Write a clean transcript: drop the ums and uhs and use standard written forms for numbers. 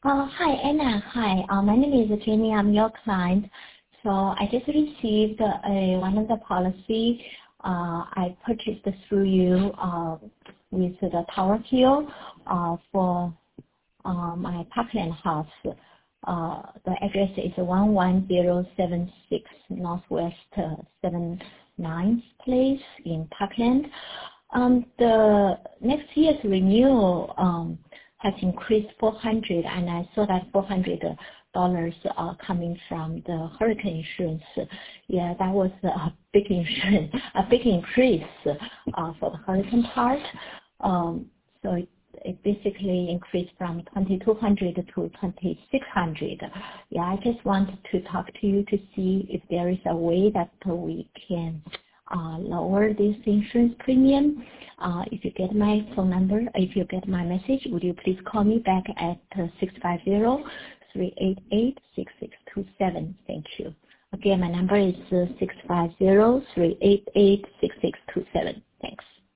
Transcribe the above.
Hi, Anna. Hi. My name is Jenny. I'm your client. So I just received one of the policy I purchased through you with the Tower Hill for my Parkland house. The address is 11076 Northwest 79th Place in Parkland. The next year's renewal has increased 400, and I saw that $400 coming from the hurricane insurance. Yeah, that was a big insurance, a big increase for the hurricane part. So it basically increased from 2,200 to 2,600. Yeah, I just wanted to talk to you to see if there is a way that we can lower this insurance premium. If you get my phone number, if you get my message, would you please call me back at 650-388-6627. Thank you. Again, my number is 650-388-6627.